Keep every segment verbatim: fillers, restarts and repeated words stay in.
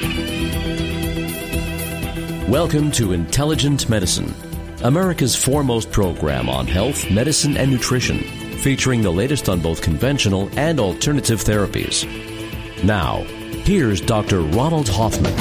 Welcome to Intelligent Medicine, America's foremost program on health, medicine, and nutrition, featuring the latest on both conventional and alternative therapies. Now, here's Doctor Ronald Hoffman.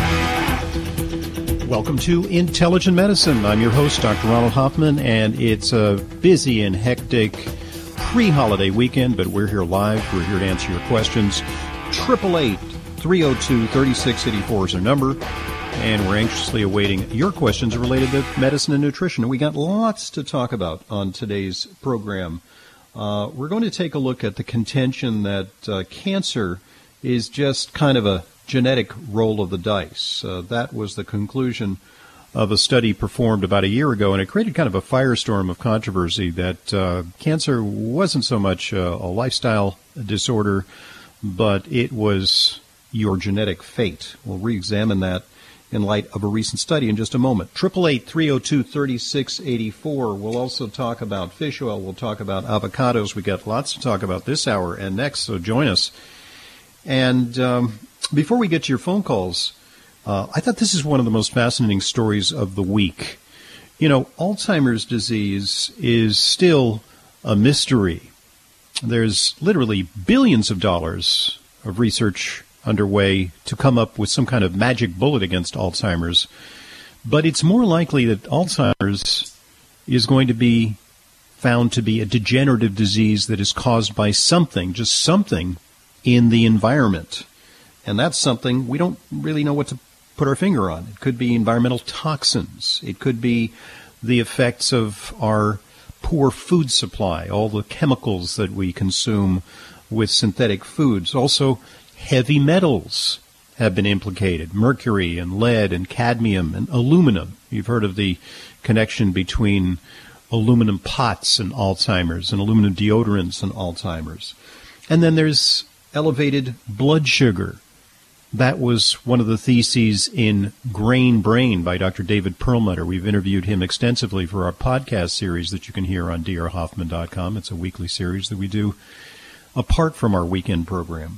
Welcome to Intelligent Medicine. I'm your host, Doctor Ronald Hoffman, and it's a busy and hectic pre-holiday weekend, but we're here live. We're here to answer your questions. eight eight eight, three oh two, three six eight four is our number. And we're anxiously awaiting your questions related to medicine and nutrition. We got lots to talk about on today's program. Uh, we're going to take a look at the contention that uh, cancer is just kind of a genetic roll of the dice. Uh, that was the conclusion of a study performed about a year ago, and it created kind of a firestorm of controversy that uh, cancer wasn't so much uh, a lifestyle disorder, but it was your genetic fate. We'll re-examine that in light of a recent study in just a moment. eight eight eight, three oh two, three six eight four. We'll also talk about fish oil. We'll talk about avocados. We got lots to talk about this hour and next, so join us. And um, before we get to your phone calls, uh, I thought this is one of the most fascinating stories of the week. You know, Alzheimer's disease is still a mystery. There's literally billions of dollars of research underway to come up with some kind of magic bullet against Alzheimer's. But it's more likely that Alzheimer's is going to be found to be a degenerative disease that is caused by something, just something in the environment. And that's something we don't really know what to put our finger on. It could be environmental toxins. It could be the effects of our poor food supply, all the chemicals that we consume with synthetic foods. Also, heavy metals have been implicated, mercury and lead and cadmium and aluminum. You've heard of the connection between aluminum pots and Alzheimer's and aluminum deodorants and Alzheimer's. And then there's elevated blood sugar. That was one of the theses in Grain Brain by Doctor David Perlmutter. We've interviewed him extensively for our podcast series that you can hear on d r hoffman dot com. It's a weekly series that we do apart from our weekend program.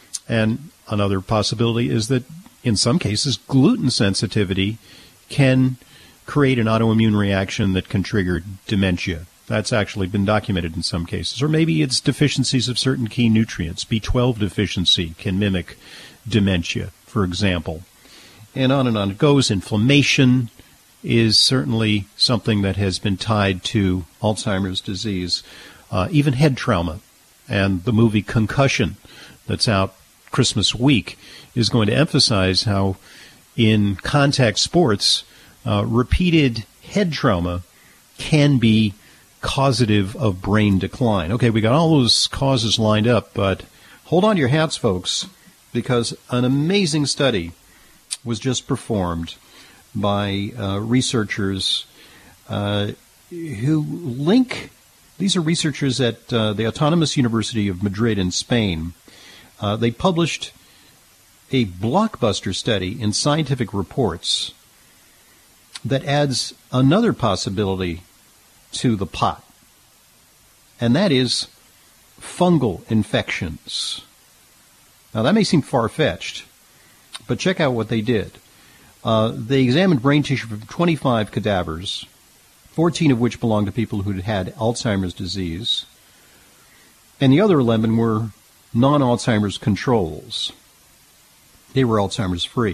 And another possibility is that, in some cases, gluten sensitivity can create an autoimmune reaction that can trigger dementia. That's actually been documented in some cases. Or maybe it's deficiencies of certain key nutrients. B twelve deficiency can mimic dementia, for example. And on and on it goes. Inflammation is certainly something that has been tied to Alzheimer's disease. Uh, even head trauma. And the movie Concussion that's out Christmas week is going to emphasize how in contact sports, uh, repeated head trauma can be causative of brain decline. Okay, we got all those causes lined up, but hold on to your hats, folks, because an amazing study was just performed by uh, researchers uh, who link, these are researchers at uh, the Autonomous University of Madrid in Spain. Uh, they published a blockbuster study in Scientific Reports that adds another possibility to the pot, and that is fungal infections. Now, that may seem far-fetched, but check out what they did. Uh, they examined brain tissue from twenty-five cadavers, fourteen of which belonged to people who had had Alzheimer's disease, and the other eleven were non-Alzheimer's controls. They were Alzheimer's free.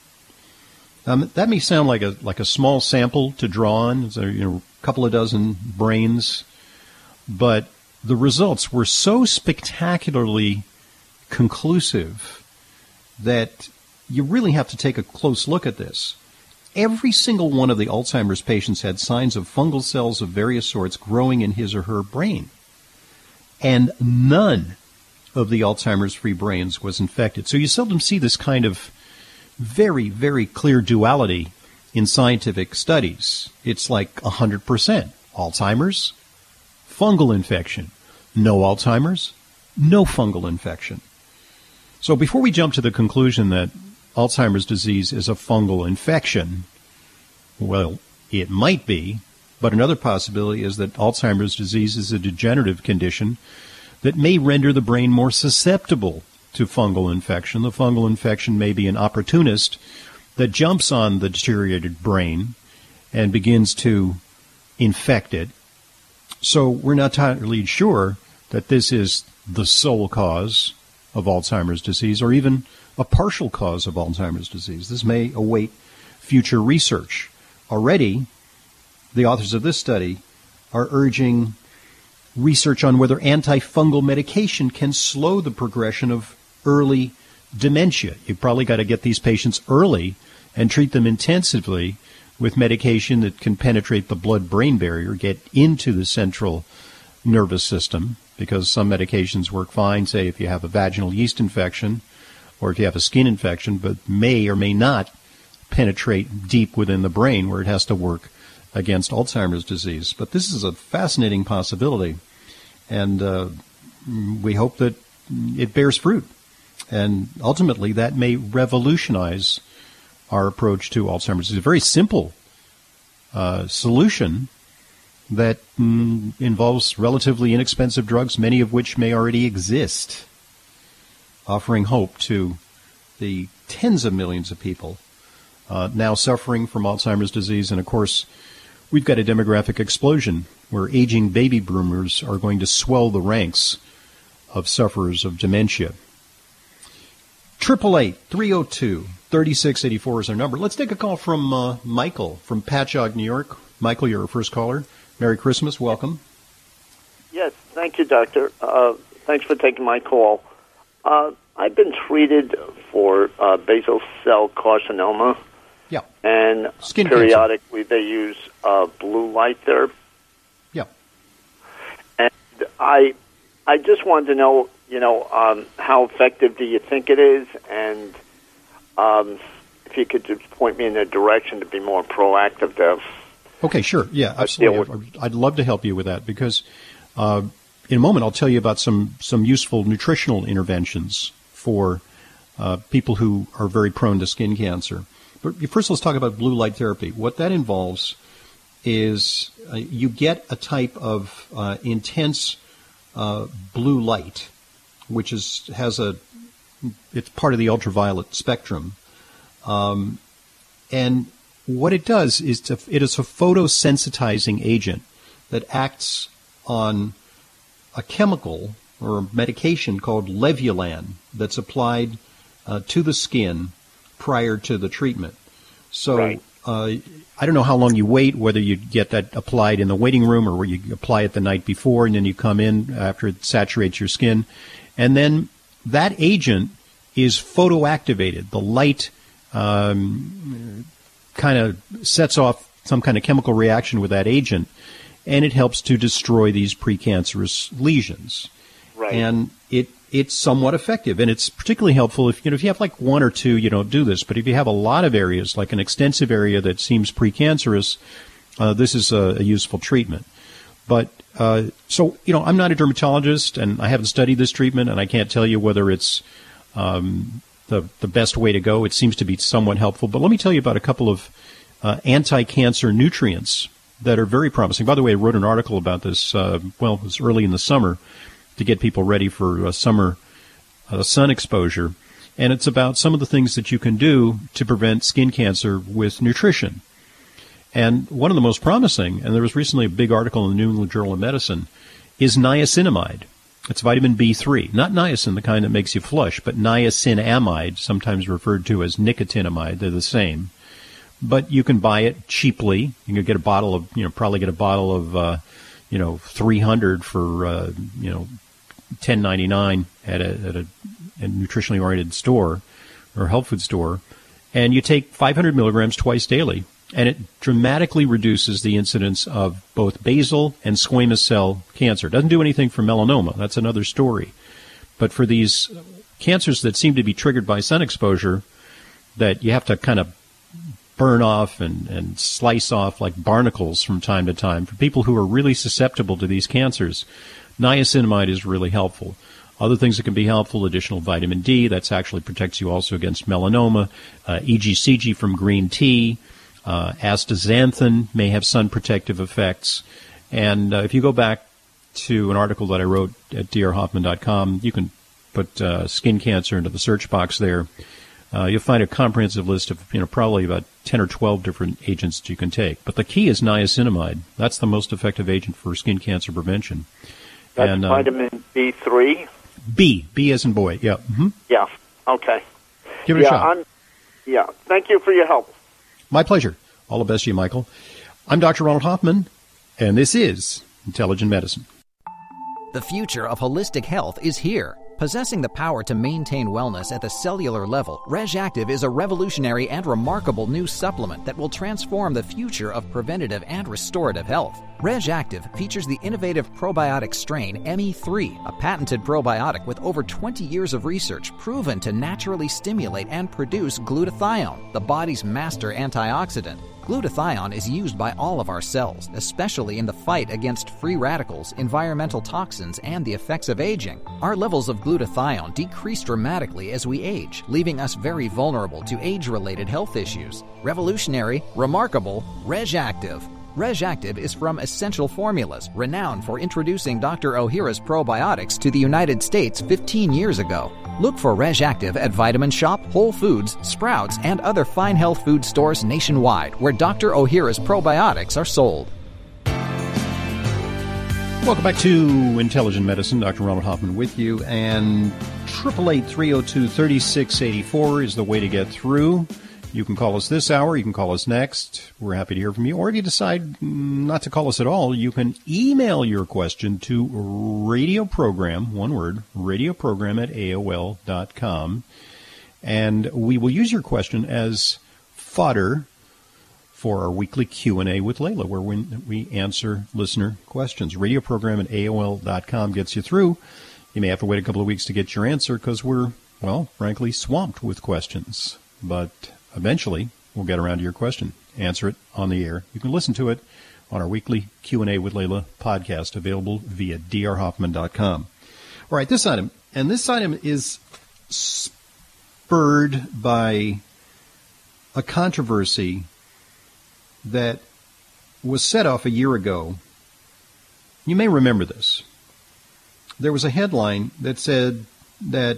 Um, that may sound like a like a small sample to draw on, so, you know, a couple of dozen brains, but the results were so spectacularly conclusive that you really have to take a close look at this. Every single one of the Alzheimer's patients had signs of fungal cells of various sorts growing in his or her brain, and none of the Alzheimer's-free brains was infected. So you seldom see this kind of very, very clear duality in scientific studies. It's like one hundred percent Alzheimer's, fungal infection. No Alzheimer's, no fungal infection. So before we jump to the conclusion that Alzheimer's disease is a fungal infection, well, it might be, but another possibility is that Alzheimer's disease is a degenerative condition that may render the brain more susceptible to fungal infection. The fungal infection may be an opportunist that jumps on the deteriorated brain and begins to infect it. So we're not entirely sure that this is the sole cause of Alzheimer's disease or even a partial cause of Alzheimer's disease. This may await future research. Already, the authors of this study are urging research on whether antifungal medication can slow the progression of early dementia. You've probably got to get these patients early and treat them intensively with medication that can penetrate the blood-brain barrier, get into the central nervous system, because some medications work fine, say if you have a vaginal yeast infection or if you have a skin infection, but may or may not penetrate deep within the brain where it has to work against Alzheimer's disease. But this is a fascinating possibility, and uh, we hope that it bears fruit. And ultimately, that may revolutionize our approach to Alzheimer's. It's a very simple uh, solution that mm, involves relatively inexpensive drugs, many of which may already exist, offering hope to the tens of millions of people uh, now suffering from Alzheimer's disease. And, of course, we've got a demographic explosion where aging baby boomers are going to swell the ranks of sufferers of dementia. eight eight eight, three oh two, three six eight four is our number. Let's take a call from uh, Michael from Patchogue, New York. Michael, you're our first caller. Merry Christmas. Welcome. Yes, thank you, Doctor. Uh, thanks for taking my call. Uh, I've been treated for uh, basal cell carcinoma. Yeah. And Skin periodically cancer. They use uh, blue light therapy. Yeah. And I, I just wanted to know, you know, um, how effective do you think it is? And um, if you could just point me in a direction to be more proactive there. Okay, sure. Yeah, absolutely. I'd love to help you with that because uh, in a moment I'll tell you about some, some useful nutritional interventions for uh, people who are very prone to skin cancer. But first let's talk about blue light therapy. What that involves is uh, you get a type of uh, intense uh, blue light, which is has a it's part of the ultraviolet spectrum, um, and what it does is to, it is a photosensitizing agent that acts on a chemical or a medication called Levulan that's applied uh, to the skin prior to the treatment. So right. uh, I don't know how long you wait, whether you get that applied in the waiting room or where you apply it the night before and then you come in after it saturates your skin. And then that agent is photoactivated. The light um, kind of sets off some kind of chemical reaction with that agent, and it helps to destroy these precancerous lesions. Right. And it it's somewhat effective, and it's particularly helpful if you know if you have like one or two, you don't do this. But if you have a lot of areas, like an extensive area that seems precancerous, uh, this is a, a useful treatment. But uh, so you know, I'm not a dermatologist, and I haven't studied this treatment, and I can't tell you whether it's um, the the best way to go. It seems to be somewhat helpful. But let me tell you about a couple of uh, anti-cancer nutrients that are very promising. By the way, I wrote an article about this. Uh, well, it was early in the summer, to get people ready for uh, summer uh, sun exposure. And it's about some of the things that you can do to prevent skin cancer with nutrition. And one of the most promising, and there was recently a big article in the New England Journal of Medicine, is niacinamide. It's vitamin B three. Not niacin, the kind that makes you flush, but niacinamide, sometimes referred to as nicotinamide. They're the same. But you can buy it cheaply. You can get a bottle of, you know, probably get a bottle of, uh, you know, three hundred for, uh, you know, ten ninety-nine at a, at a, a nutritionally oriented store or health food store, and you take five hundred milligrams twice daily, and it dramatically reduces the incidence of both basal and squamous cell cancer. It doesn't do anything for melanoma. That's another story. But for these cancers that seem to be triggered by sun exposure that you have to kind of burn off and, and slice off like barnacles from time to time, for people who are really susceptible to these cancers, niacinamide is really helpful. Other things that can be helpful, additional vitamin D, that actually protects you also against melanoma, uh, E G C G from green tea, uh, astaxanthin may have sun protective effects. And uh, if you go back to an article that I wrote at d r hoffman dot com, you can put uh, skin cancer into the search box there, uh, you'll find a comprehensive list of, you know, probably about ten or twelve different agents that you can take. But the key is niacinamide. That's the most effective agent for skin cancer prevention. That's and, uh, vitamin B three? B. B as in boy, yeah. Mm-hmm. Yeah, okay. Give it yeah, a shot. I'm, yeah, thank you for your help. My pleasure. All the best to you, Michael. I'm Doctor Ronald Hoffman, and this is Intelligent Medicine. The future of holistic health is here. Possessing the power to maintain wellness at the cellular level, RegActive is a revolutionary and remarkable new supplement that will transform the future of preventative and restorative health. RegActive features the innovative probiotic strain M E three, a patented probiotic with over twenty years of research proven to naturally stimulate and produce glutathione, the body's master antioxidant. Glutathione is used by all of our cells, especially in the fight against free radicals, environmental toxins, and the effects of aging. Our levels of glutathione decrease dramatically as we age, leaving us very vulnerable to age-related health issues. Revolutionary, remarkable, RegActive. RegActive is from Essential Formulas, renowned for introducing Doctor Ohhira's probiotics to the United States fifteen years ago. Look for RegActive at Vitamin Shoppe, Whole Foods, Sprouts, and other fine health food stores nationwide where Doctor Ohhira's probiotics are sold. Welcome back to Intelligent Medicine. Doctor Ronald Hoffman with you. And eight eight eight, three oh two, three six eight four is the way to get through. You can call us this hour. You can call us next. We're happy to hear from you. Or if you decide not to call us at all, you can email your question to radio program, one word, radio program at A O L dot com. And we will use your question as fodder for our weekly Q and A with Layla, where we, we answer listener questions. Radio program at A O L dot com gets you through. You may have to wait a couple of weeks to get your answer because we're, well, frankly, swamped with questions. But eventually, we'll get around to your question, answer it on the air. You can listen to it on our weekly Q and A with Layla podcast, available via D R Hoffman dot com. All right, this item, and this item is spurred by a controversy that was set off a year ago. You may remember this. There was a headline that said that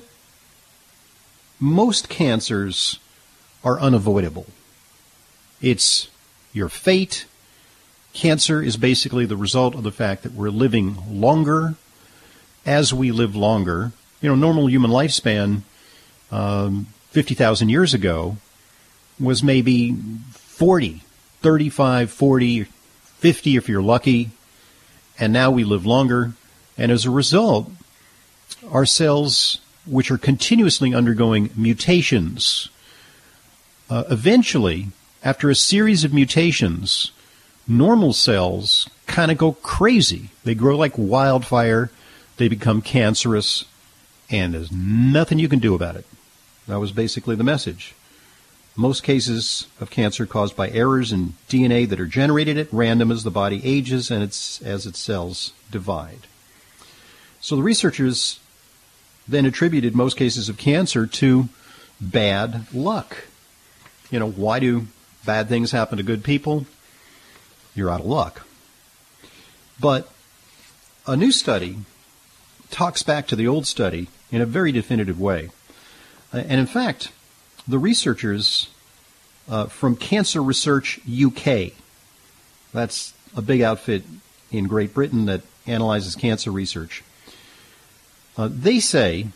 most cancers are unavoidable. It's your fate. Cancer is basically the result of the fact that we're living longer. As we live longer, you know, normal human lifespan um, fifty thousand years ago was maybe forty, thirty-five, forty, fifty if you're lucky, and now we live longer. And as a result, our cells, which are continuously undergoing mutations, Uh, eventually, after a series of mutations, normal cells kind of go crazy. They grow like wildfire. They become cancerous, and there's nothing you can do about it. That was basically the message. Most cases of cancer caused by errors in D N A that are generated at random as the body ages and it's, as its cells divide. So the researchers then attributed most cases of cancer to bad luck. You know, why do bad things happen to good people? You're out of luck. But a new study talks back to the old study in a very definitive way. And in fact, the researchers uh, from Cancer Research U K, that's a big outfit in Great Britain that analyzes cancer research, uh, they say,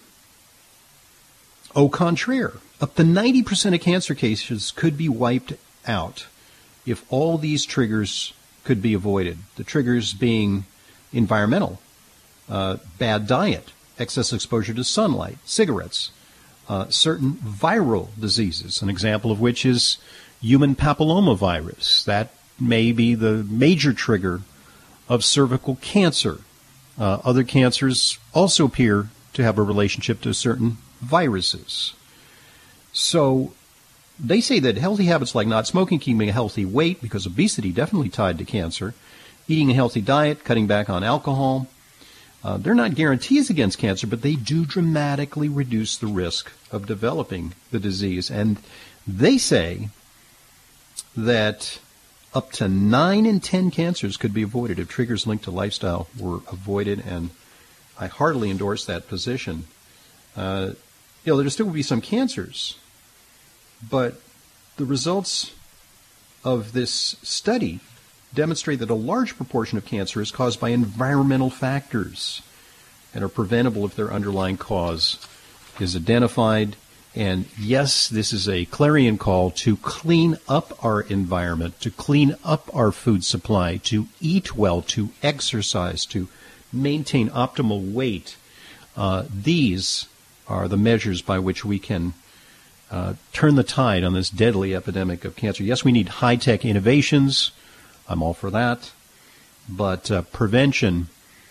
au contraire, up to ninety percent of cancer cases could be wiped out if all these triggers could be avoided. The triggers being environmental, uh, bad diet, excess exposure to sunlight, cigarettes, uh, certain viral diseases, an example of which is human papillomavirus. That may be the major trigger of cervical cancer. Uh, other cancers also appear to have a relationship to certain viruses. So they say that healthy habits like not smoking, keeping a healthy weight, because obesity definitely tied to cancer, eating a healthy diet, cutting back on alcohol, uh, they're not guarantees against cancer, but they do dramatically reduce the risk of developing the disease. And they say that up to nine in ten cancers could be avoided if triggers linked to lifestyle were avoided, and I heartily endorse that position. uh, you know, there still will be some cancers, but the results of this study demonstrate that a large proportion of cancer is caused by environmental factors and are preventable if their underlying cause is identified. And yes, this is a clarion call to clean up our environment, to clean up our food supply, to eat well, to exercise, to maintain optimal weight. Uh, these are the measures by which we can uh, turn the tide on this deadly epidemic of cancer. Yes, we need high-tech innovations. I'm all for that. But uh, prevention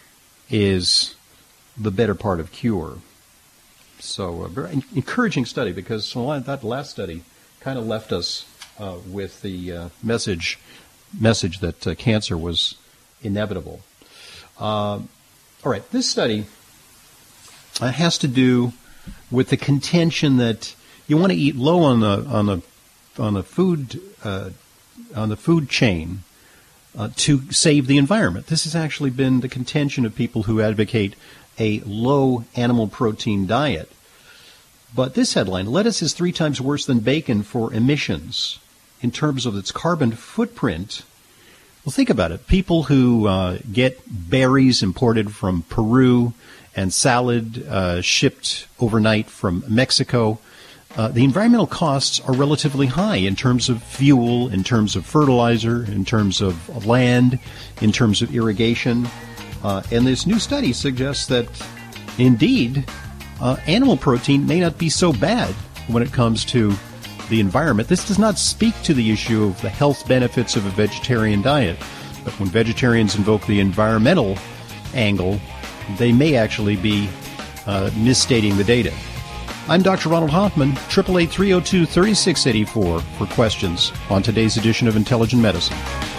is the better part of cure. So a very encouraging study, because that last study kind of left us uh, with the uh, message message that uh, cancer was inevitable. Uh, all right, this study uh, has to do with the contention that you want to eat low on the on the on the food uh, on the food chain uh, to save the environment. This has actually been the contention of people who advocate a low animal protein diet. But this headline, lettuce is three times worse than bacon for emissions in terms of its carbon footprint. Well, think about it. People who uh, get berries imported from Peru and salad uh, shipped overnight from Mexico, uh, the environmental costs are relatively high in terms of fuel, in terms of fertilizer, in terms of land, in terms of irrigation. Uh, and this new study suggests that, indeed, uh, animal protein may not be so bad when it comes to the environment. This does not speak to the issue of the health benefits of a vegetarian diet. But when vegetarians invoke the environmental angle, they may actually be uh, misstating the data. I'm Doctor Ronald Hoffman, eight eight eight, three oh two, three six eight four for questions on today's edition of Intelligent Medicine.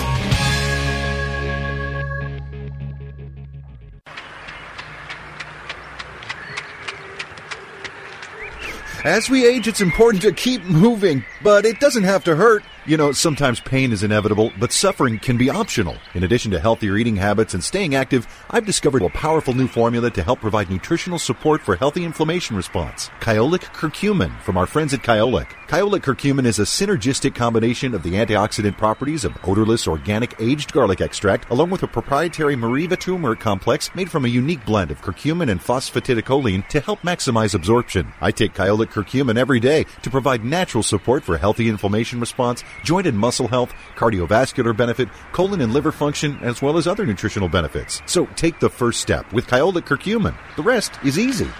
As we age, it's important to keep moving, but it doesn't have to hurt. You know, sometimes pain is inevitable, but suffering can be optional. In addition to healthier eating habits and staying active, I've discovered a powerful new formula to help provide nutritional support for healthy inflammation response. Kyolic Curcumin from our friends at Kyolic. Kyolic Curcumin is a synergistic combination of the antioxidant properties of odorless organic aged garlic extract, along with a proprietary Mariva turmeric complex made from a unique blend of curcumin and phosphatidylcholine to help maximize absorption. I take Kyolic Curcumin every day to provide natural support for healthy inflammation response, joint and muscle health, cardiovascular benefit, colon and liver function, as well as other nutritional benefits. So take the first step with Kyolic Curcumin. The rest is easy.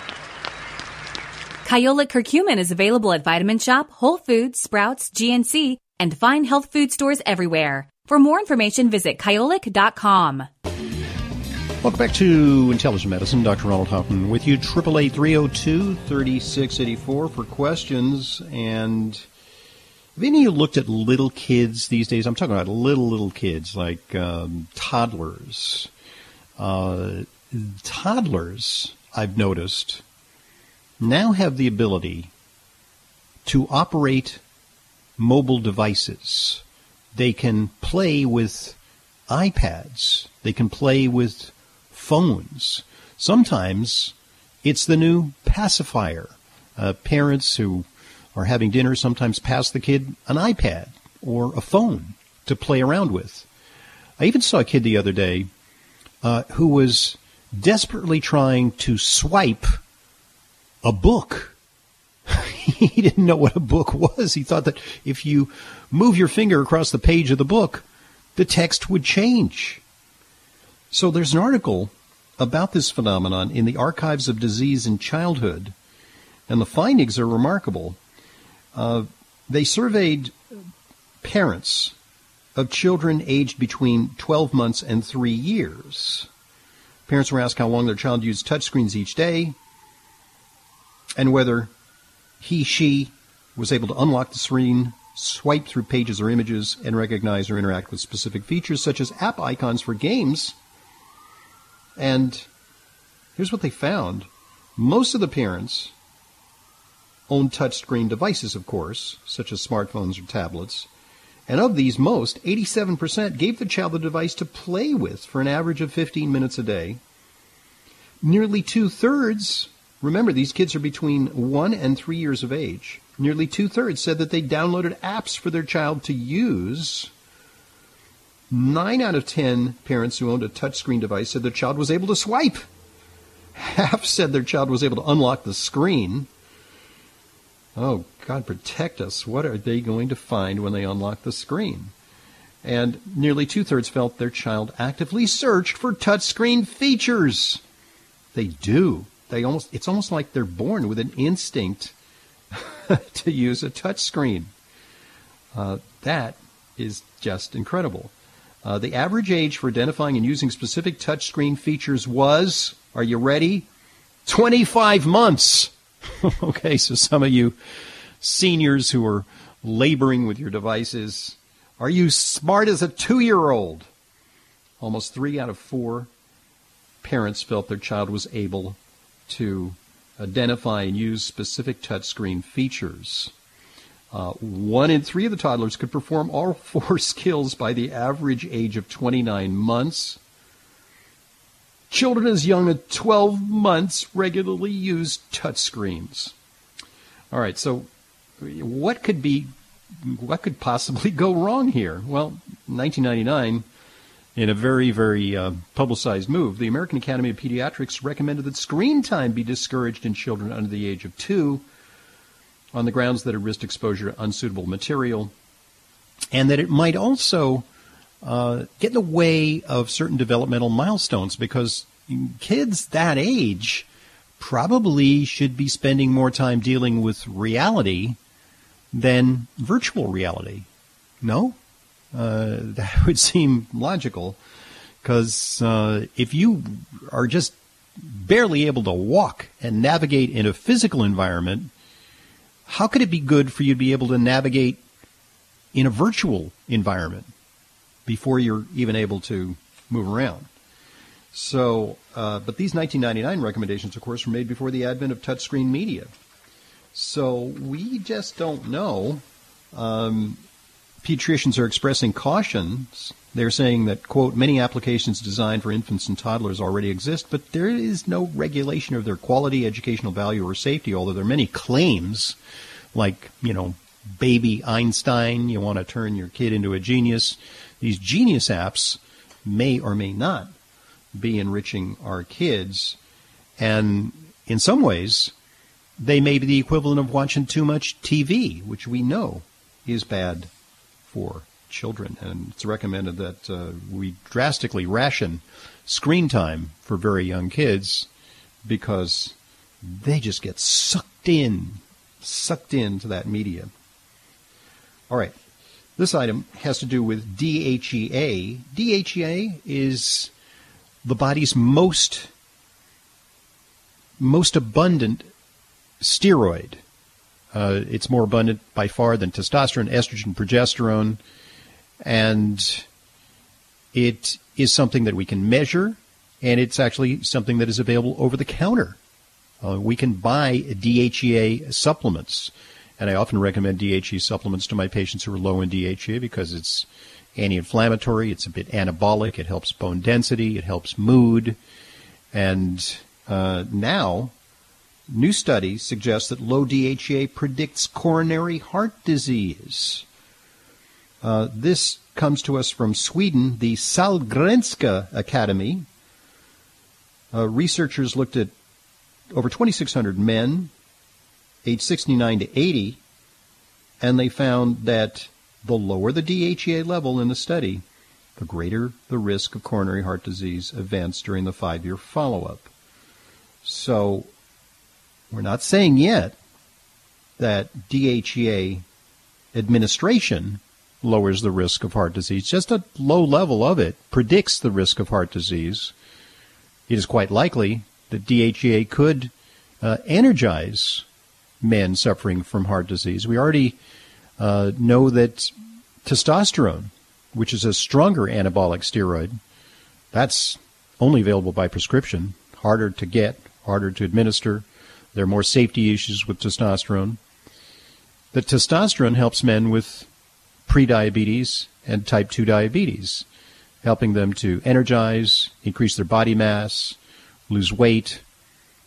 Kyolic Curcumin is available at Vitamin Shoppe, Whole Foods, Sprouts, G N C, and fine health food stores everywhere. For more information, visit kyolic dot com. Welcome back to Intelligent Medicine. Doctor Ronald Hoffman with you, eight eight eight, three oh two, three six eight four for questions. And have any of you looked at little kids these days? I'm talking about little, little kids, like um, toddlers. Uh, toddlers, I've noticed, now have the ability to operate mobile devices. They can play with iPads. They can play with phones. Sometimes it's the new pacifier. Uh, parents who are having dinner sometimes pass the kid an iPad or a phone to play around with. I even saw a kid the other day uh, who was desperately trying to swipe a book. He didn't know what a book was. He thought that if you move your finger across the page of the book, the text would change. So there's an article about this phenomenon in the Archives of Disease in Childhood, and the findings are remarkable. Uh, they surveyed parents of children aged between twelve months and three years. Parents were asked how long their child used touchscreens each day and whether he, she was able to unlock the screen, swipe through pages or images, and recognize or interact with specific features such as app icons for games. And here's what they found. Most of the parents own touchscreen devices, of course, such as smartphones or tablets. And of these, most, eighty-seven percent, gave the child the device to play with for an average of fifteen minutes a day. Nearly two-thirds Remember, these kids are between one and three years of age. Nearly two-thirds said that they downloaded apps for their child to use. Nine out of ten parents who owned a touchscreen device said their child was able to swipe. Half said their child was able to unlock the screen. Oh, God protect us. What are they going to find when they unlock the screen? And nearly two-thirds felt their child actively searched for touchscreen features. They do. They almost it's almost like they're born with an instinct to use a touchscreen. Uh, that is just incredible. Uh, the average age for identifying and using specific touchscreen features was, are you ready? twenty-five months. Okay, so some of you seniors who are laboring with your devices, are you smart as a two-year-old? Almost three out of four parents felt their child was able to identify and use specific touchscreen features. Uh, one in three of the toddlers could perform all four skills by the average age of twenty-nine months. Children as young as twelve months regularly use touchscreens. All right, so what could be, what could possibly go wrong here? Well, in nineteen ninety-nine, in a very, very uh, publicized move, the American Academy of Pediatrics recommended that screen time be discouraged in children under the age of two on the grounds that it risked exposure to unsuitable material and that it might also uh, get in the way of certain developmental milestones, because kids that age probably should be spending more time dealing with reality than virtual reality. No? Uh, that would seem logical, because uh, if you are just barely able to walk and navigate in a physical environment, how could it be good for you to be able to navigate in a virtual environment before you're even able to move around? So, uh, but these nineteen ninety-nine recommendations, of course, were made before the advent of touchscreen media. So we just don't know. Um, pediatricians are expressing cautions. They're saying that, quote, many applications designed for infants and toddlers already exist, but there is no regulation of their quality, educational value, or safety, although there are many claims, like, you know, baby Einstein, you want to turn your kid into a genius. These genius apps may or may not be enriching our kids, and in some ways, they may be the equivalent of watching too much T V, which we know is bad for children, and it's recommended that uh, we drastically ration screen time for very young kids, because they just get sucked in, sucked into that media. All right, this item has to do with D H E A. D H E A is the body's most most abundant steroid. Uh, it's more abundant by far than testosterone, estrogen, progesterone, and it is something that we can measure, and it's actually something that is available over the counter. Uh, we can buy D H E A supplements, and I often recommend D H E A supplements to my patients who are low in D H E A because it's anti-inflammatory, it's a bit anabolic, it helps bone density, it helps mood, and uh, now new studies suggest that low D H E A predicts coronary heart disease. Uh, this comes to us from Sweden, the Sahlgrenska Academy. Uh, researchers looked at over twenty-six hundred men, aged sixty-nine to eighty, and they found that the lower the D H E A level in the study, the greater the risk of coronary heart disease events during the five-year follow-up. So we're not saying yet that D H E A administration lowers the risk of heart disease. Just a low level of it predicts the risk of heart disease. It is quite likely that D H E A could uh, energize men suffering from heart disease. We already uh, know that testosterone, which is a stronger anabolic steroid, that's only available by prescription, harder to get, harder to administer. There are more safety issues with testosterone. The testosterone helps men with prediabetes and type two diabetes, helping them to energize, increase their body mass, lose weight,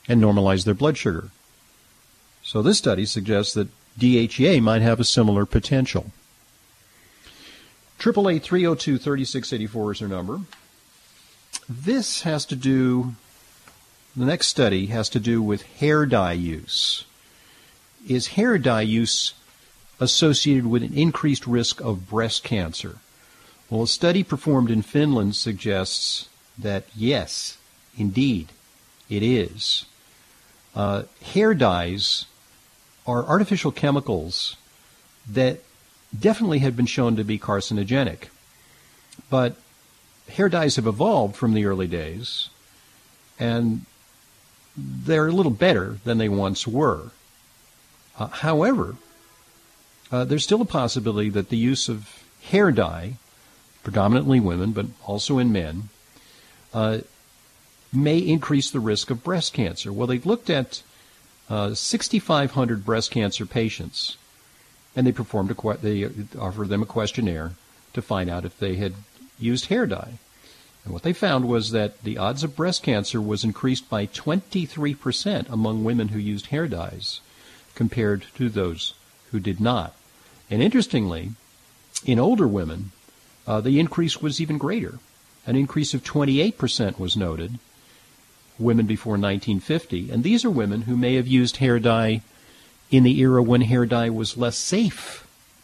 and normalize their blood sugar. So this study suggests that D H E A might have a similar potential. eight eight eight, three oh two, three six eight four is our number. This has to do, the next study has to do with hair dye use. Is hair dye use associated with an increased risk of breast cancer? Well, a study performed in Finland suggests that yes, indeed, it is. Uh, hair dyes are artificial chemicals that definitely have been shown to be carcinogenic. But hair dyes have evolved from the early days, and they're a little better than they once were. Uh, however, uh, there's still a possibility that the use of hair dye, predominantly women, but also in men, uh, may increase the risk of breast cancer. Well, they've looked at uh, sixty-five hundred breast cancer patients, and they performed a que- they offered them a questionnaire to find out if they had used hair dye. And what they found was that the odds of breast cancer was increased by twenty-three percent among women who used hair dyes compared to those who did not. And interestingly, in older women, uh, the increase was even greater. An increase of twenty-eight percent was noted, women before nineteen fifty. And these are women who may have used hair dye in the era when hair dye was less safe.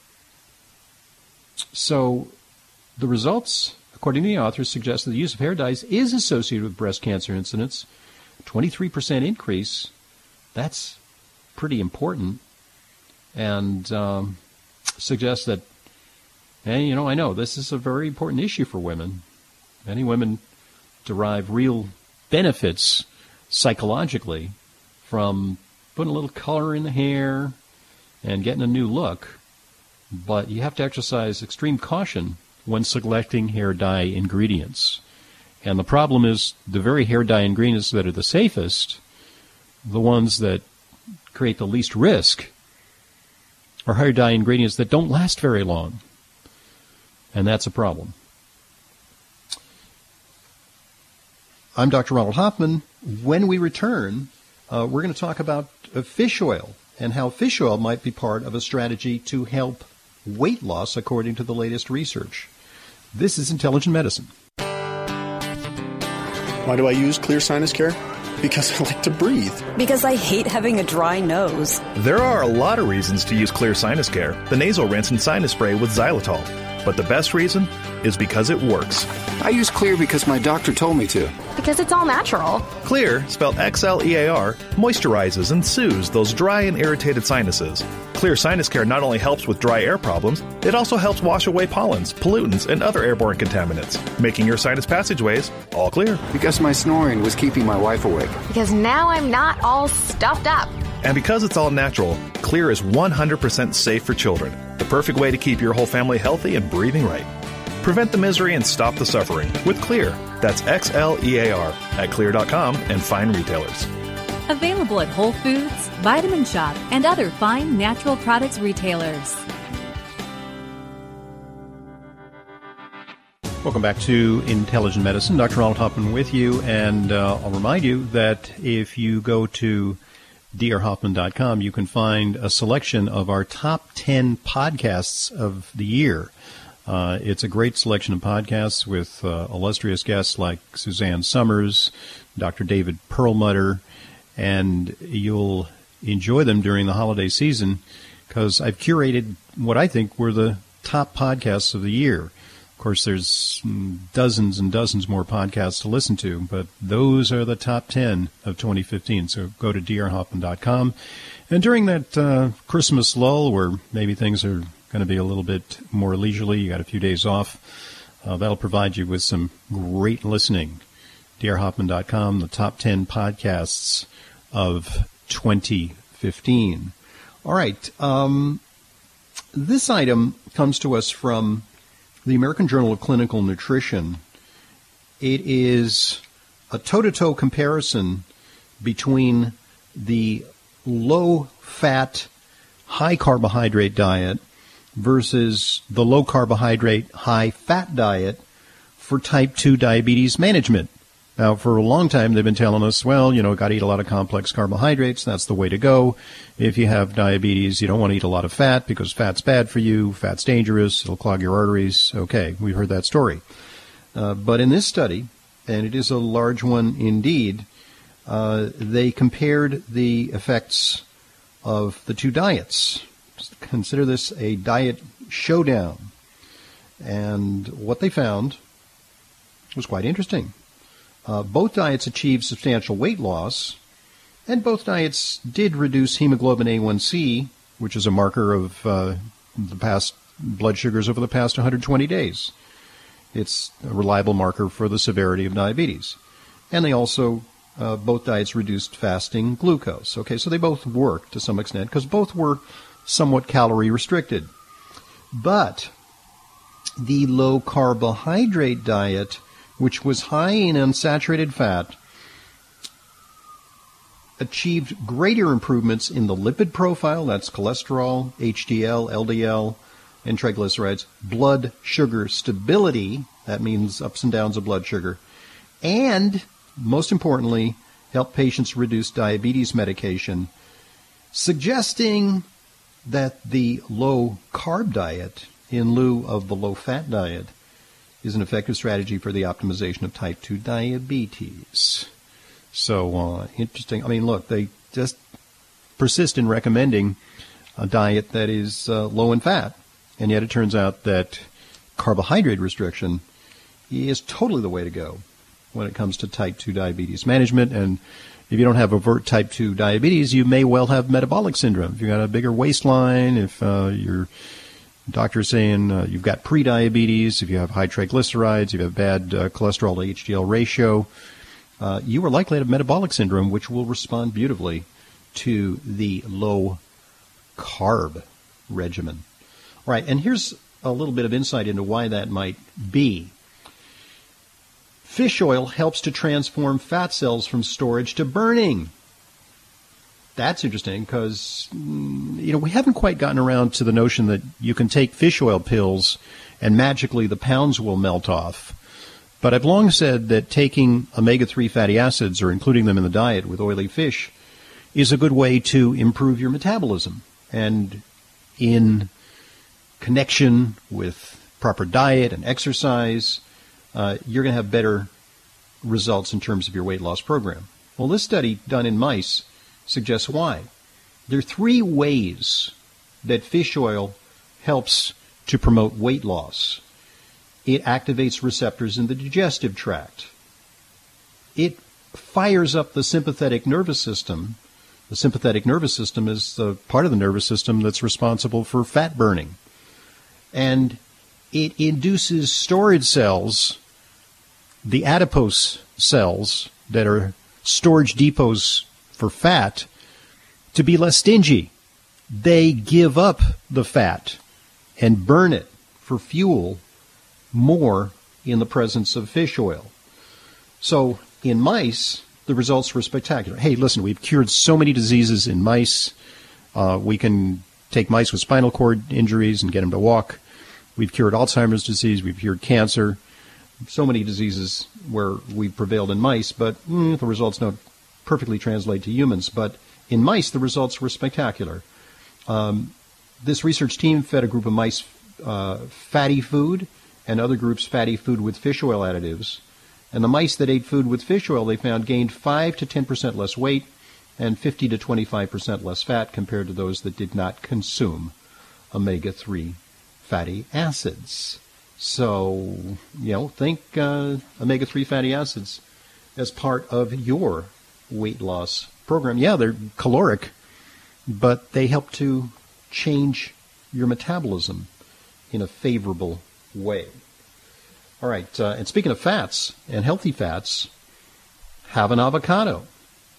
So the results, according to the authors, suggest that the use of hair dyes is associated with breast cancer incidence. twenty-three percent increase, that's pretty important, and um, suggests that, hey, you know, I know this is a very important issue for women. Many women derive real benefits psychologically from putting a little color in the hair and getting a new look, but you have to exercise extreme caution when selecting hair dye ingredients. And the problem is the very hair dye ingredients that are the safest, the ones that create the least risk, are hair dye ingredients that don't last very long. And that's a problem. I'm Doctor Ronald Hoffman. When we return, uh, we're going to talk about uh, fish oil and how fish oil might be part of a strategy to help weight loss, according to the latest research. This is Intelligent Medicine. Why do I use Clear Sinus Care? Because I like to breathe. Because I hate having a dry nose. There are a lot of reasons to use Clear Sinus Care, the nasal rinse and sinus spray with xylitol. But the best reason is because it works. I use Clear because my doctor told me to. Because it's all natural. Clear, spelled X L E A R, moisturizes and soothes those dry and irritated sinuses. Clear Sinus Care not only helps with dry air problems, it also helps wash away pollens, pollutants, and other airborne contaminants, making your sinus passageways all clear. Because my snoring was keeping my wife awake. Because now I'm not all stuffed up. And because it's all natural, Clear is one hundred percent safe for children. The perfect way to keep your whole family healthy and breathing right. Prevent the misery and stop the suffering with Clear. That's X L E A R at clear dot com and fine retailers. Available at Whole Foods, Vitamin Shop, and other fine natural products retailers. Welcome back to Intelligent Medicine. Doctor Ronald Hoffman with you, and uh, I'll remind you that if you go to d r hoffman dot com, you can find a selection of our top ten podcasts of the year. Uh, it's a great selection of podcasts with uh, illustrious guests like Suzanne Summers, Doctor David Perlmutter, and you'll enjoy them during the holiday season because I've curated what I think were the top podcasts of the year. Of course, there's dozens and dozens more podcasts to listen to, but those are the top ten of twenty fifteen. So go to d r hoffman dot com. And during that uh, Christmas lull where maybe things are going to be a little bit more leisurely, you got a few days off, uh, that'll provide you with some great listening. d r hoffman dot com, the top ten podcasts of twenty fifteen. All right. Um, this item comes to us from the American Journal of Clinical Nutrition. It is a toe-to-toe comparison between the low-fat, high-carbohydrate diet versus the low-carbohydrate, high-fat diet for type two diabetes management. Now, for a long time, they've been telling us, well, you know, got to eat a lot of complex carbohydrates. That's the way to go. If you have diabetes, you don't want to eat a lot of fat because fat's bad for you. Fat's dangerous. It'll clog your arteries. Okay, we've heard that story. Uh, but in this study, and it is a large one indeed, uh, they compared the effects of the two diets. Consider this a diet showdown. And what they found was quite interesting. Uh, both diets achieved substantial weight loss, and both diets did reduce hemoglobin A one C, which is a marker of uh, the past blood sugars over the past one hundred twenty days. It's a reliable marker for the severity of diabetes. And they also, uh, both diets reduced fasting glucose. Okay, so they both worked to some extent because both were somewhat calorie restricted. But the low carbohydrate diet, which was high in unsaturated fat, achieved greater improvements in the lipid profile, that's cholesterol, H D L, L D L, and triglycerides, blood sugar stability, that means ups and downs of blood sugar, and, most importantly, help patients reduce diabetes medication, suggesting that the low-carb diet, in lieu of the low-fat diet, is an effective strategy for the optimization of type two diabetes. So, uh, interesting. I mean, look, they just persist in recommending a diet that is uh, low in fat, and yet it turns out that carbohydrate restriction is totally the way to go when it comes to type two diabetes management. And if you don't have overt type two diabetes, you may well have metabolic syndrome. If you've got a bigger waistline, if uh, you're doctor's saying uh, you've got prediabetes, if you have high triglycerides, if you have bad uh, cholesterol to H D L ratio, uh, you are likely to have metabolic syndrome, which will respond beautifully to the low-carb regimen. All right, and here's a little bit of insight into why that might be. Fish oil helps to transform fat cells from storage to burning. That's interesting because, you know, we haven't quite gotten around to the notion that you can take fish oil pills and magically the pounds will melt off. But I've long said that taking omega three fatty acids or including them in the diet with oily fish is a good way to improve your metabolism. And in connection with proper diet and exercise, uh, you're going to have better results in terms of your weight loss program. Well, this study done in mice suggests why. There are three ways that fish oil helps to promote weight loss. It activates receptors in the digestive tract. It fires up the sympathetic nervous system. The sympathetic nervous system is the part of the nervous system that's responsible for fat burning. And it induces storage cells, the adipose cells that are storage depots for fat, to be less stingy. They give up the fat and burn it for fuel more in the presence of fish oil. So in mice, the results were spectacular. Hey, listen, we've cured so many diseases in mice. Uh, we can take mice with spinal cord injuries and get them to walk. We've cured Alzheimer's disease. We've cured cancer. So many diseases where we've prevailed in mice, but mm, the results don't perfectly translate to humans. But in mice, the results were spectacular. Um, this research team fed a group of mice uh, fatty food and other groups fatty food with fish oil additives. And the mice that ate food with fish oil, they found, gained five to ten percent less weight and fifty to twenty-five percent less fat compared to those that did not consume omega three fatty acids. So, you know, think uh, omega three fatty acids as part of your weight loss program. Yeah, they're caloric, but they help to change your metabolism in a favorable way. All right, uh, and speaking of fats and healthy fats, have an avocado.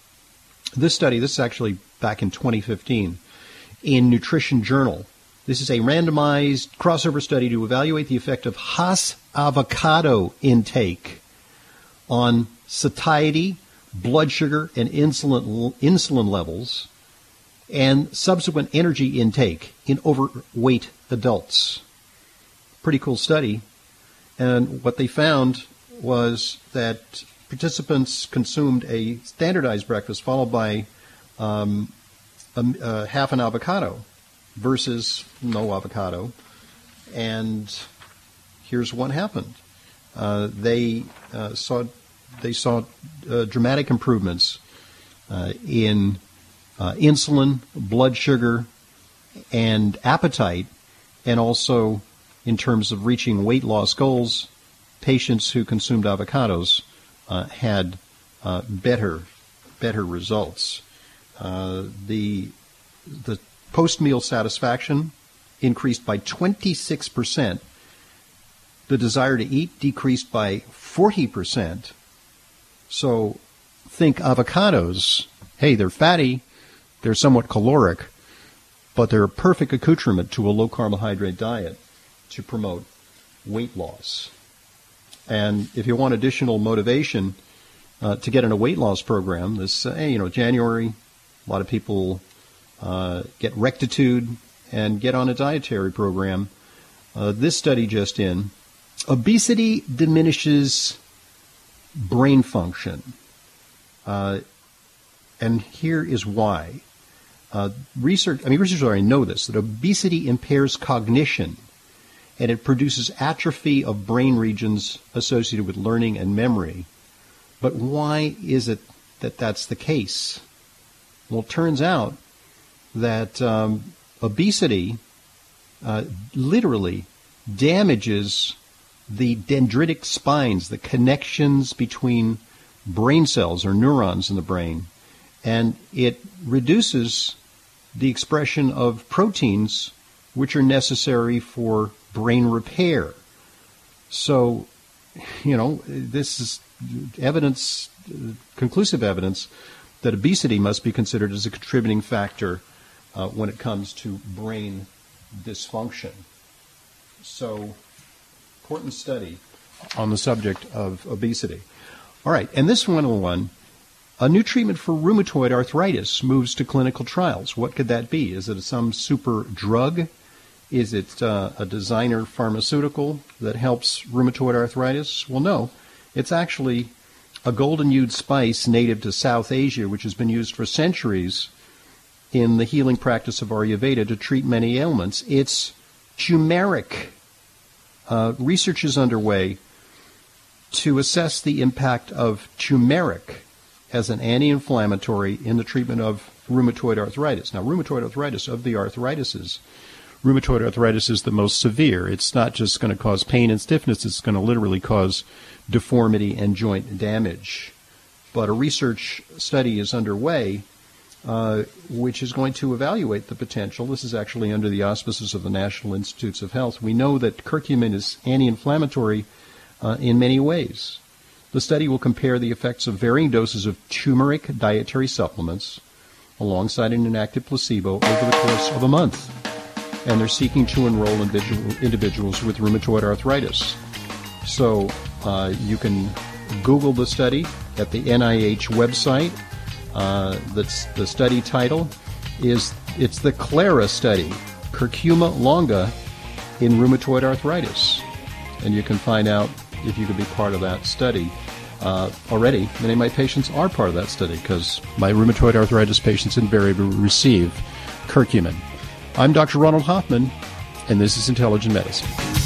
This study, this is actually back in twenty fifteen, in Nutrition Journal. This is a randomized crossover study to evaluate the effect of Hass avocado intake on satiety, blood sugar, and insulin insulin levels, and subsequent energy intake in overweight adults. Pretty cool study. And what they found was that participants consumed a standardized breakfast followed by um, a, a half an avocado versus no avocado. And here's what happened. Uh, they uh, saw they saw uh, dramatic improvements uh, in uh, insulin, blood sugar, and appetite, and also in terms of reaching weight loss goals. Patients who consumed avocados uh, had uh, better better results. Uh, the the post-meal satisfaction increased by twenty-six percent. The desire to eat decreased by forty percent. So think avocados. Hey, they're fatty, they're somewhat caloric, but they're a perfect accoutrement to a low-carbohydrate diet to promote weight loss. And if you want additional motivation uh, to get in a weight loss program, this, uh, you know, January, a lot of people uh, get rectitude and get on a dietary program. Uh, this study just in, obesity diminishes brain function. Uh, and here is why. Uh, research, I mean, researchers already know this, that obesity impairs cognition, and it produces atrophy of brain regions associated with learning and memory. But why is it that that's the case? Well, it turns out that um, obesity uh, literally damages the dendritic spines, the connections between brain cells or neurons in the brain, and it reduces the expression of proteins which are necessary for brain repair. So, you know, this is evidence, conclusive evidence, that obesity must be considered as a contributing factor uh, when it comes to brain dysfunction. So, important study on the subject of obesity. All right, and this one, one, a new treatment for rheumatoid arthritis moves to clinical trials. What could that be? Is it some super drug? Is it uh, a designer pharmaceutical that helps rheumatoid arthritis? Well, no. It's actually a golden hued spice native to South Asia, which has been used for centuries in the healing practice of Ayurveda to treat many ailments. It's turmeric. Uh, research is underway to assess the impact of turmeric as an anti-inflammatory in the treatment of rheumatoid arthritis. Now, rheumatoid arthritis, of the arthritises, rheumatoid arthritis is the most severe. It's not just going to cause pain and stiffness, it's going to literally cause deformity and joint damage. But a research study is underway uh, which is going to evaluate the potential. This is actually under the auspices of the National Institutes of Health. We know that curcumin is anti-inflammatory uh, in many ways. The study will compare the effects of varying doses of turmeric dietary supplements alongside an inactive placebo over the course of a month. And they're seeking to enroll individual, individuals with rheumatoid arthritis. So uh, you can Google the study at the N I H website. Uh, the, the study title is, it's the CLARA study, Curcuma longa in rheumatoid arthritis. And you can find out if you can be part of that study. Uh, already, many of my patients are part of that study because my rheumatoid arthritis patients invariably receive curcumin. I'm Doctor Ronald Hoffman, and this is Intelligent Medicine.